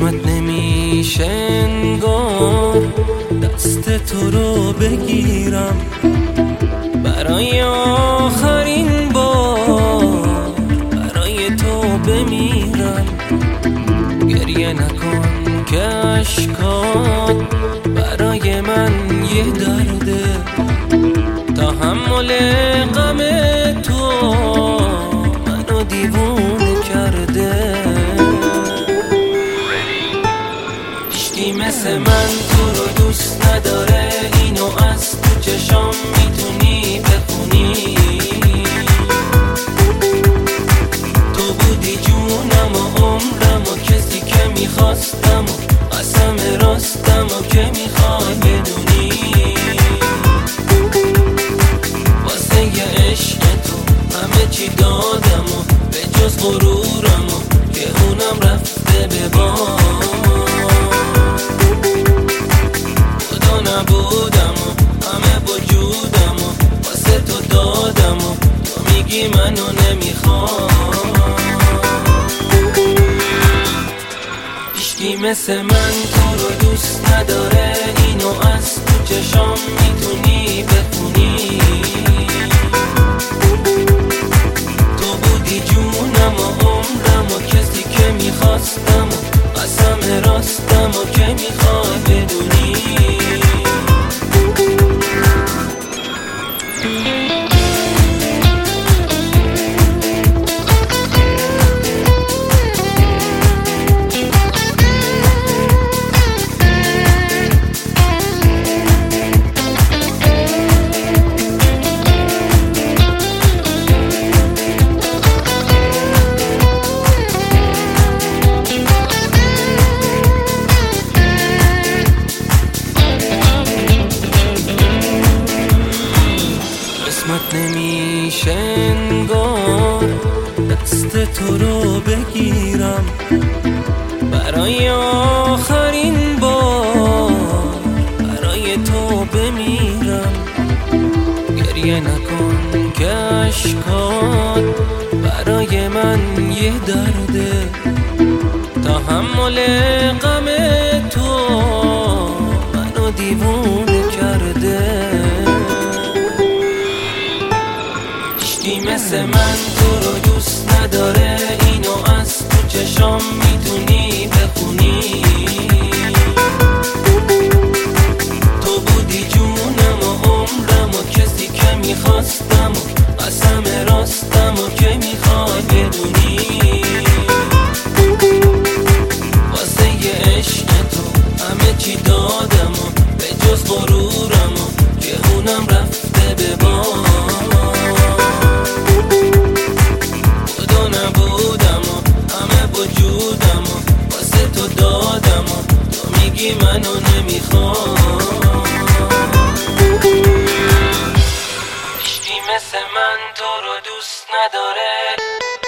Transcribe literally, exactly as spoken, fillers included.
قسمت نمیشه انگار دست تو رو بگیرم برای آخرین بار، برای تو بمیرم. گریه نکن که اشکات برای من یه درده، تحمل غم تو منو دیوونه کرده. هیچکی مثل من تو رو دوست نداره، اینو از تو چشام میتونی بخونی. تو بودی جونم و عمرم و کسی که میخواستم و قسم راستم و که میخوای بدونی. واسه یه عشق تو همه چی دادم و به جز غرورم و که اونم رفته به باد. نبودم و همه وجودم و واسه تو دادم و تو میگی منو نمیخوام. هیچکی مثل من تو رو دوست نداره، اینو از تو چشام میتونی بخونی. تو بودی جونم و عمرم و کسی که میخواستم و قسم راستم و که میخوای بدونی. قسمت نمیشه انگار دست تو رو بگیرم برای آخرین بار، برای تو بمیرم. گریه نکن که اشکات برای من یه درده، تحمل غم تو منو دیوونه کرده. هیچکی مثل من تو رو دوست نداره، اینو از تو چشام میتونی بخونی. تو بودی جونم و عمرم و کسی که میخواستم و قسم راستم و که میخوای بدونی. واسه یه عشق تو همه چی دادم و به جز غرورم و که اونم رفته به باد. نبودم و همه وجودم و واسه تو دادم و تو میگی منو نمیخوام. هیچکی مثل من تو رو دوست نداره.